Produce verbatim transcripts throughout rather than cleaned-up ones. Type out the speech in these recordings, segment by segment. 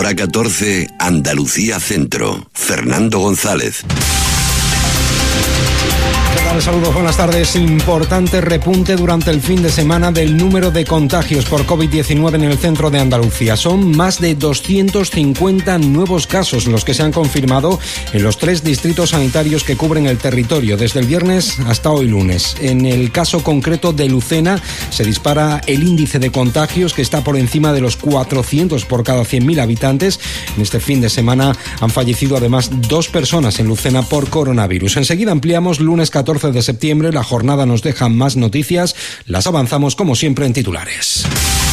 Hora catorce, Andalucía Centro. Fernando González. Saludos, buenas tardes. Importante repunte durante el fin de semana del número de contagios por covid diecinueve en el centro de Andalucía. Son más de doscientos cincuenta nuevos casos los que se han confirmado en los tres distritos sanitarios que cubren el territorio, desde el viernes hasta hoy lunes. En el caso concreto de Lucena, se dispara el índice de contagios, que está por encima de los cuatrocientos por cada cien mil habitantes. En este fin de semana han fallecido además dos personas en Lucena por coronavirus. Enseguida ampliamos. Lunes catorce de septiembre, la jornada nos deja más noticias, las avanzamos como siempre en titulares.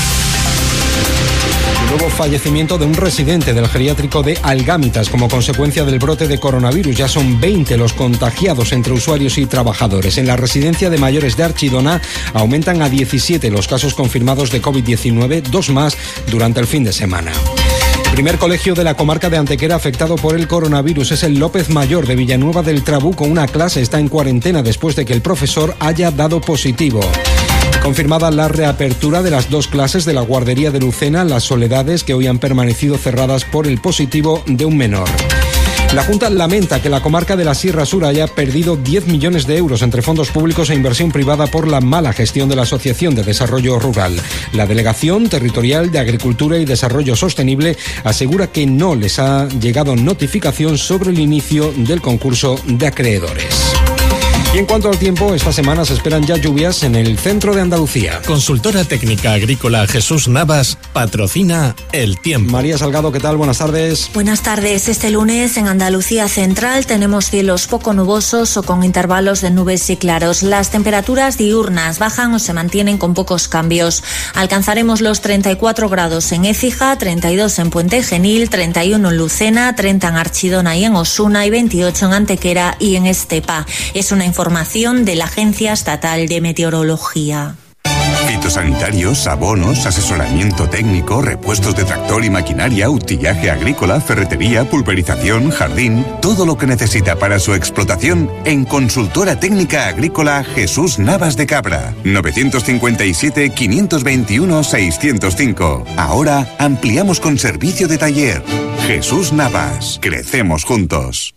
El nuevo fallecimiento de un residente del geriátrico de Algámitas como consecuencia del brote de coronavirus. Ya son veinte los contagiados entre usuarios y trabajadores. En la residencia de mayores de Archidona aumentan a diecisiete los casos confirmados de covid diecinueve, dos más durante el fin de semana. El primer colegio de la comarca de Antequera afectado por el coronavirus es el López Mayor de Villanueva del Trabuco. Una clase está en cuarentena después de que el profesor haya dado positivo. Confirmada la reapertura de las dos clases de la guardería de Lucena, Las Soledades, que hoy han permanecido cerradas por el positivo de un menor. La Junta lamenta que la comarca de la Sierra Sur haya perdido diez millones de euros entre fondos públicos e inversión privada por la mala gestión de la Asociación de Desarrollo Rural. La Delegación Territorial de Agricultura y Desarrollo Sostenible asegura que no les ha llegado notificación sobre el inicio del concurso de acreedores. Y en cuanto al tiempo, esta semana se esperan ya lluvias en el centro de Andalucía. Consultora Técnica Agrícola Jesús Navas patrocina el tiempo. María Salgado, ¿qué tal? Buenas tardes. Buenas tardes. Este lunes en Andalucía Central tenemos cielos poco nubosos o con intervalos de nubes y claros. Las temperaturas diurnas bajan o se mantienen con pocos cambios. Alcanzaremos los treinta y cuatro grados en Écija, treinta y dos en Puente Genil, treinta y uno en Lucena, treinta en Archidona y en Osuna y veintiocho en Antequera y en Estepa. Es una información Información de la Agencia Estatal de Meteorología. Fitosanitarios, abonos, asesoramiento técnico, repuestos de tractor y maquinaria, utillaje agrícola, ferretería, pulverización, jardín, todo lo que necesita para su explotación en Consultora Técnica Agrícola Jesús Navas de Cabra. novecientos cincuenta y siete, quinientos veintiuno, seiscientos cinco. Ahora ampliamos con servicio de taller. Jesús Navas. Crecemos juntos.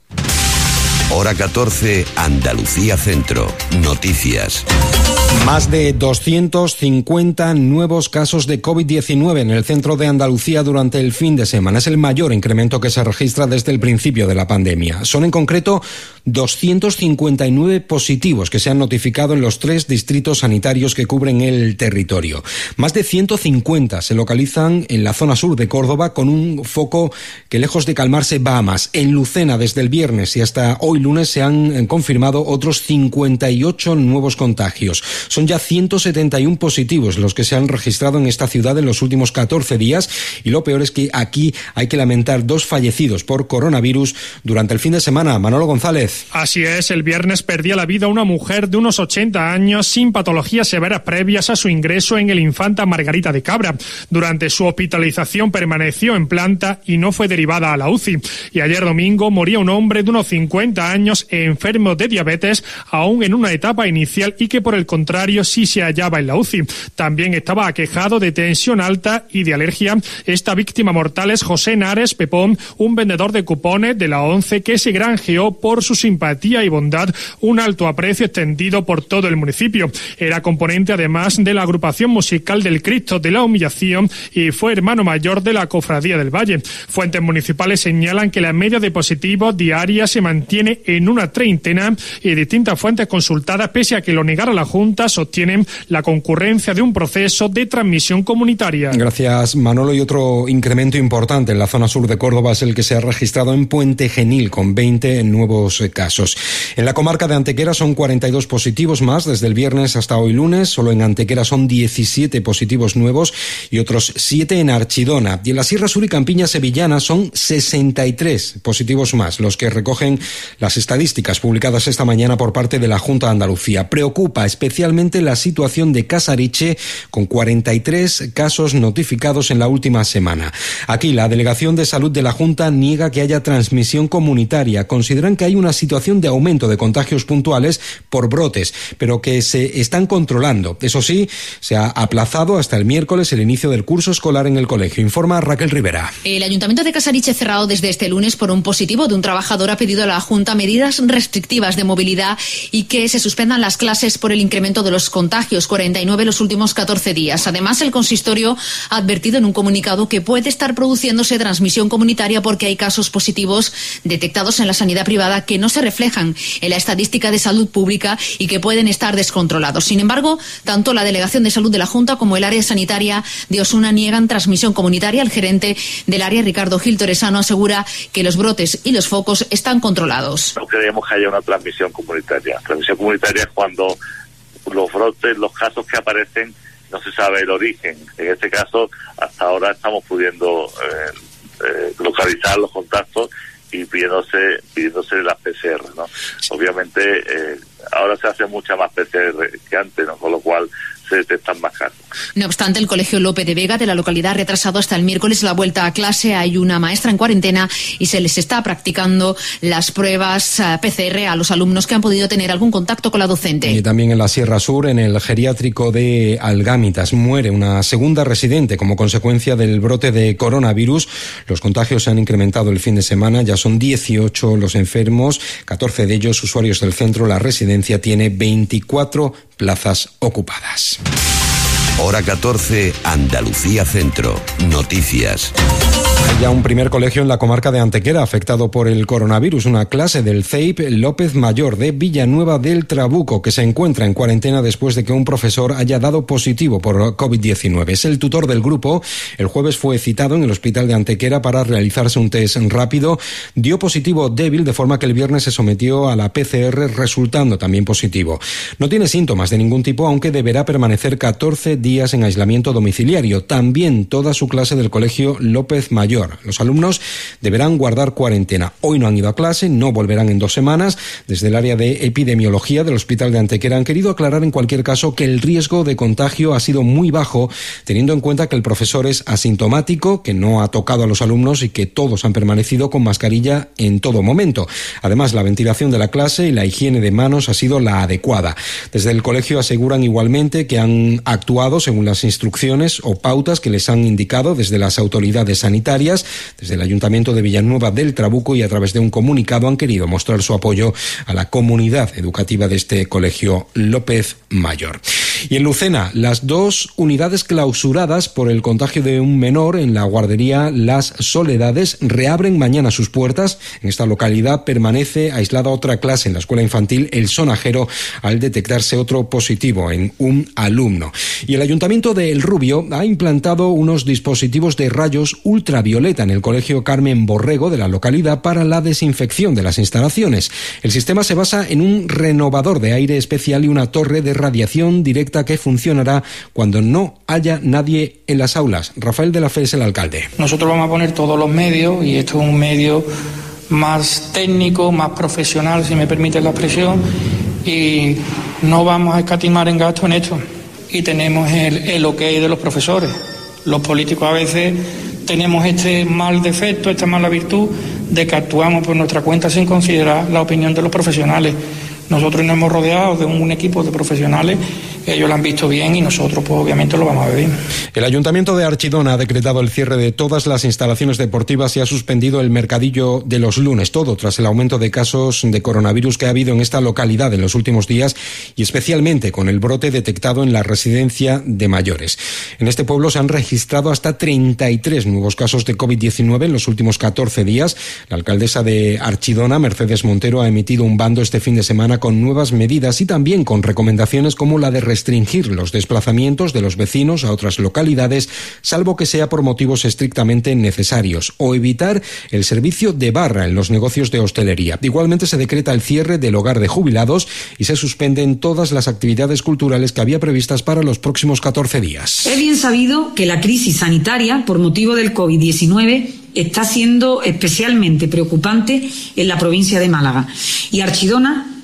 Hora catorce, Andalucía Centro. Noticias. Más de doscientos cincuenta nuevos casos de covid diecinueve en el centro de Andalucía durante el fin de semana. Es el mayor incremento que se registra desde el principio de la pandemia. Son en concreto doscientos cincuenta y nueve positivos que se han notificado en los tres distritos sanitarios que cubren el territorio. Más de ciento cincuenta se localizan en la zona sur de Córdoba, con un foco que, lejos de calmarse, va a más. En Lucena, desde el viernes y hasta hoy lunes, se han confirmado otros cincuenta y ocho nuevos contagios. Son ya ciento setenta y uno positivos los que se han registrado en esta ciudad en los últimos catorce días, y lo peor es que aquí hay que lamentar dos fallecidos por coronavirus durante el fin de semana. Manolo González. Así es, el viernes perdía la vida una mujer de unos ochenta años sin patologías severas previas a su ingreso en el Infanta Margarita de Cabra. Durante su hospitalización permaneció en planta y no fue derivada a la U C I. Y ayer domingo moría un hombre de unos cincuenta años enfermo de diabetes, aún en una etapa inicial, y que por el contrario sí se hallaba en la U C I. También estaba aquejado de tensión alta y de alergia. Esta víctima mortal es José Henares Pepón, un vendedor de cupones de la ONCE que se granjeó por su simpatía y bondad un alto aprecio extendido por todo el municipio. Era componente además de la agrupación musical del Cristo de la Humillación y fue hermano mayor de la Cofradía del Valle. Fuentes municipales señalan que la media de positivos diaria se mantiene en una treintena, y distintas fuentes consultadas, pese a que lo negara la Junta, sostienen la concurrencia de un proceso de transmisión comunitaria. Gracias, Manolo. Y otro incremento importante en la zona sur de Córdoba es el que se ha registrado en Puente Genil, con veinte nuevos casos. En la comarca de Antequera son cuarenta y dos positivos más desde el viernes hasta hoy lunes. Solo en Antequera son diecisiete positivos nuevos y otros siete en Archidona. Y en la Sierra Sur y Campiña Sevillana son sesenta y tres positivos más los que recogen las estadísticas publicadas esta mañana por parte de la Junta de Andalucía. Preocupa especialmente especialmente la situación de Casariche, con cuarenta y tres casos notificados en la última semana. Aquí la Delegación de Salud de la Junta niega que haya transmisión comunitaria. Consideran que hay una situación de aumento de contagios puntuales por brotes, pero que se están controlando. Eso sí, se ha aplazado hasta el miércoles el inicio del curso escolar en el colegio. Informa Raquel Rivera. El Ayuntamiento de Casariche, cerrado desde este lunes por un positivo de un trabajador, ha pedido a la Junta medidas restrictivas de movilidad y que se suspendan las clases por el incremento de los contagios, cuarenta y nueve los últimos catorce días. Además, el consistorio ha advertido en un comunicado que puede estar produciéndose transmisión comunitaria porque hay casos positivos detectados en la sanidad privada que no se reflejan en la estadística de salud pública y que pueden estar descontrolados. Sin embargo, tanto la Delegación de Salud de la Junta como el área sanitaria de Osuna niegan transmisión comunitaria. El gerente del área, Ricardo Gil Toresano, asegura que los brotes y los focos están controlados. No creemos que haya una transmisión comunitaria. Transmisión comunitaria es cuando los brotes, los casos que aparecen, no se sabe el origen. En este caso, hasta ahora estamos pudiendo eh, eh, localizar los contactos y pidiéndose, pidiéndose las P C R, ¿no? Obviamente, eh, ahora se hace mucha más P C R que antes, ¿no? Con lo cual se detectan más casos. No obstante, el Colegio Lope de Vega de la localidad ha retrasado hasta el miércoles la vuelta a clase. Hay una maestra en cuarentena y se les está practicando las pruebas P C R a los alumnos que han podido tener algún contacto con la docente. Y también en la Sierra Sur, en el geriátrico de Algámitas, muere una segunda residente como consecuencia del brote de coronavirus. Los contagios se han incrementado el fin de semana, ya son dieciocho los enfermos, catorce de ellos usuarios del centro. La residencia tiene veinticuatro plazas ocupadas. Hora catorce, Andalucía Centro. Noticias. Hay ya un primer colegio en la comarca de Antequera afectado por el coronavirus. Una clase del C E I P López Mayor de Villanueva del Trabuco, que se encuentra en cuarentena después de que un profesor haya dado positivo por COVID diecinueve. Es el tutor del grupo. El jueves fue citado en el hospital de Antequera para realizarse un test rápido. Dio positivo débil, de forma que el viernes se sometió a la P C R, resultando también positivo. No tiene síntomas de ningún tipo, aunque deberá permanecer catorce días en aislamiento domiciliario. También toda su clase del colegio López Mayor. Los alumnos deberán guardar cuarentena. Hoy no han ido a clase, no volverán en dos semanas. Desde el área de epidemiología del Hospital de Antequera han querido aclarar en cualquier caso que el riesgo de contagio ha sido muy bajo, teniendo en cuenta que el profesor es asintomático, que no ha tocado a los alumnos y que todos han permanecido con mascarilla en todo momento. Además, la ventilación de la clase y la higiene de manos ha sido la adecuada. Desde el colegio aseguran igualmente que han actuado según las instrucciones o pautas que les han indicado desde las autoridades sanitarias. Desde el Ayuntamiento de Villanueva del Trabuco, y a través de un comunicado han querido mostrar su apoyo a la comunidad educativa de este colegio López Mayor. Y en Lucena, las dos unidades clausuradas por el contagio de un menor en la guardería Las Soledades reabren mañana sus puertas. En esta localidad permanece aislada otra clase en la escuela infantil El Sonajero al detectarse otro positivo en un alumno. Y el Ayuntamiento de El Rubio ha implantado unos dispositivos de rayos ultravioleta en el colegio Carmen Borrego de la localidad para la desinfección de las instalaciones. El sistema se basa en un renovador de aire especial y una torre de radiación directa que funcionará cuando no haya nadie en las aulas. Rafael de la Fe es el alcalde. Nosotros vamos a poner todos los medios, y esto es un medio más técnico, más profesional, si me permite la expresión, y no vamos a escatimar en gasto en esto. Y tenemos el, el ok de los profesores. Los políticos a veces tenemos este mal defecto, esta mala virtud de que actuamos por nuestra cuenta sin considerar la opinión de los profesionales. Nosotros nos hemos rodeado de un equipo de profesionales, ellos lo han visto bien y nosotros pues obviamente lo vamos a ver bien. El Ayuntamiento de Archidona ha decretado el cierre de todas las instalaciones deportivas y ha suspendido el mercadillo de los lunes, todo tras el aumento de casos de coronavirus que ha habido en esta localidad en los últimos días, y especialmente con el brote detectado en la residencia de mayores. En este pueblo se han registrado hasta treinta y tres nuevos casos de COVID diecinueve en los últimos catorce días. La alcaldesa de Archidona, Mercedes Montero, ha emitido un bando este fin de semana con nuevas medidas y también con recomendaciones como la de restringir los desplazamientos de los vecinos a otras localidades, salvo que sea por motivos estrictamente necesarios, o evitar el servicio de barra en los negocios de hostelería. Igualmente se decreta el cierre del hogar de jubilados y se suspenden todas las actividades culturales que había previstas para los próximos catorce días. Es bien sabido que la crisis sanitaria por motivo del COVID diecinueve está siendo especialmente preocupante en la provincia de Málaga, y Archidona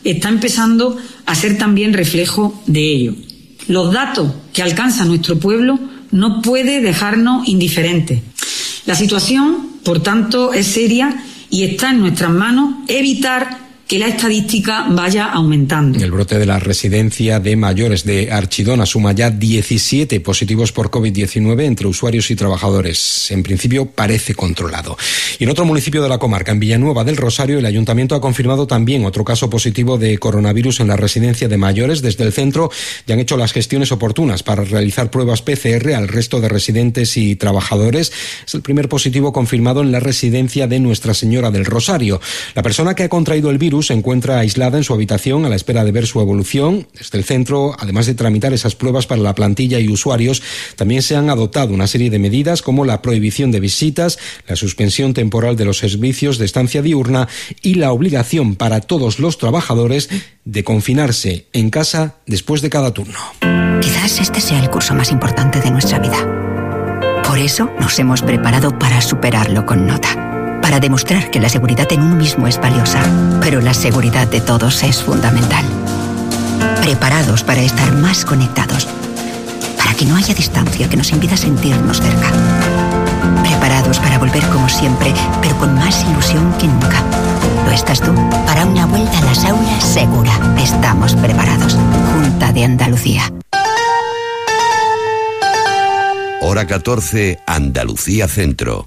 está empezando a ser también reflejo de ello. Los datos que alcanza nuestro pueblo no puede dejarnos indiferentes. La situación, por tanto, es seria y está en nuestras manos evitar que la estadística vaya aumentando. El brote de la residencia de mayores de Archidona suma ya diecisiete positivos por COVID diecinueve entre usuarios y trabajadores. En principio parece controlado. Y en otro municipio de la comarca, en Villanueva del Rosario, el ayuntamiento ha confirmado también otro caso positivo de coronavirus en la residencia de mayores. Desde el centro ya han hecho las gestiones oportunas para realizar pruebas P C R al resto de residentes y trabajadores. Es el primer positivo confirmado en la residencia de Nuestra Señora del Rosario. La persona que ha contraído el virus se encuentra aislada en su habitación a la espera de ver su evolución. Desde el centro, además de tramitar esas pruebas para la plantilla y usuarios, también se han adoptado una serie de medidas como la prohibición de visitas, la suspensión temporal de los servicios de estancia diurna y la obligación para todos los trabajadores de confinarse en casa después de cada turno. Quizás este sea el curso más importante de nuestra vida. Por eso nos hemos preparado para superarlo con nota. Para demostrar que la seguridad en uno mismo es valiosa, pero la seguridad de todos es fundamental. Preparados para estar más conectados, para que no haya distancia que nos impida sentirnos cerca. Preparados para volver como siempre, pero con más ilusión que nunca. ¿Lo estás tú? Para una vuelta a las aulas segura. Estamos preparados. Junta de Andalucía. Hora catorce, Andalucía Centro.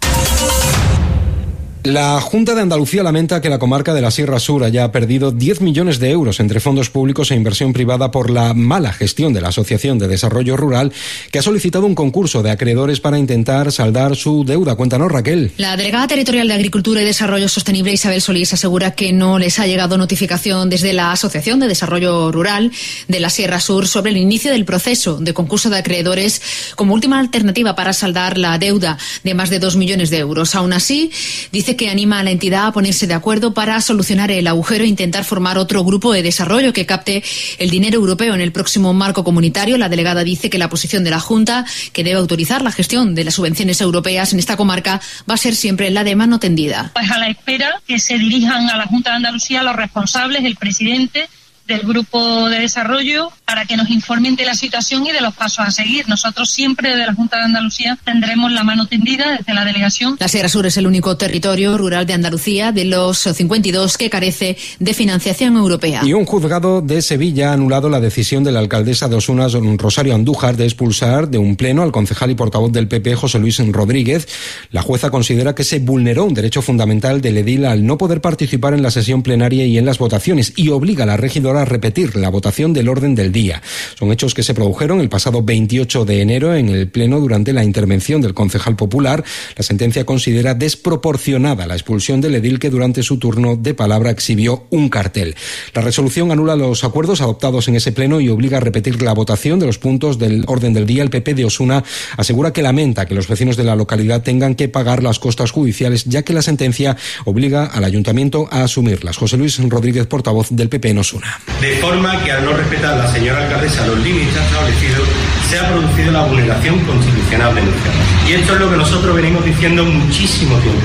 La Junta de Andalucía lamenta que la comarca de la Sierra Sur haya perdido diez millones de euros entre fondos públicos e inversión privada por la mala gestión de la Asociación de Desarrollo Rural, que ha solicitado un concurso de acreedores para intentar saldar su deuda. Cuéntanos, Raquel. La delegada territorial de Agricultura y Desarrollo Sostenible, Isabel Solís, asegura que no les ha llegado notificación desde la Asociación de Desarrollo Rural de la Sierra Sur sobre el inicio del proceso de concurso de acreedores como última alternativa para saldar la deuda de más de dos millones de euros. Aún así, dice que anima a la entidad a ponerse de acuerdo para solucionar el agujero e intentar formar otro grupo de desarrollo que capte el dinero europeo en el próximo marco comunitario. La delegada dice que la posición de la Junta, que debe autorizar la gestión de las subvenciones europeas en esta comarca, va a ser siempre la de mano tendida. Pues a la espera que se dirijan a la Junta de Andalucía los responsables, el presidente del Grupo de Desarrollo, para que nos informen de la situación y de los pasos a seguir. Nosotros siempre desde la Junta de Andalucía tendremos la mano tendida desde la delegación. La Sierra Sur es el único territorio rural de Andalucía de los cincuenta y dos que carece de financiación europea. Y un juzgado de Sevilla ha anulado la decisión de la alcaldesa de Osuna, Rosario Andújar, de expulsar de un pleno al concejal y portavoz del P P, José Luis Rodríguez. La jueza considera que se vulneró un derecho fundamental del edil al no poder participar en la sesión plenaria y en las votaciones, y obliga a la regidora a repetir la votación del orden del día. Son hechos que se produjeron el pasado veintiocho de enero en el Pleno durante la intervención del concejal popular. La sentencia considera desproporcionada la expulsión del edil, que durante su turno de palabra exhibió un cartel. La resolución anula los acuerdos adoptados en ese Pleno y obliga a repetir la votación de los puntos del orden del día. El P P de Osuna asegura que lamenta que los vecinos de la localidad tengan que pagar las costas judiciales, ya que la sentencia obliga al ayuntamiento a asumirlas. José Luis Rodríguez, portavoz del P P en Osuna. De forma que al no respetar la señora alcaldesa los límites establecidos, se ha producido la vulneración constitucional denunciada. Y esto es lo que nosotros venimos diciendo muchísimo tiempo.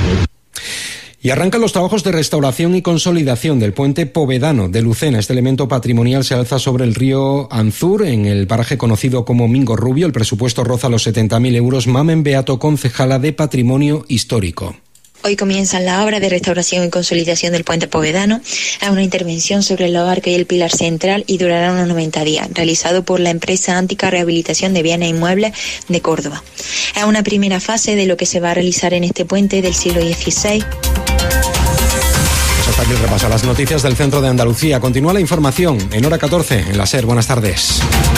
Y arrancan los trabajos de restauración y consolidación del puente povedano de Lucena. Este elemento patrimonial se alza sobre el río Anzur, en el paraje conocido como Mingo Rubio. El presupuesto roza los setenta mil euros. Mamen Beato, concejala de Patrimonio Histórico. Hoy comienzan la obra de restauración y consolidación del puente povedano, a una intervención sobre el arco y el pilar central, y durará unos noventa días, realizado por la empresa Antica Rehabilitación de Bienes Inmuebles de Córdoba. Es una primera fase de lo que se va a realizar en este puente del siglo dieciséis. Pues hasta aquí el repaso a las noticias del centro de Andalucía. Continúa la información en hora catorce en la SER. Buenas tardes.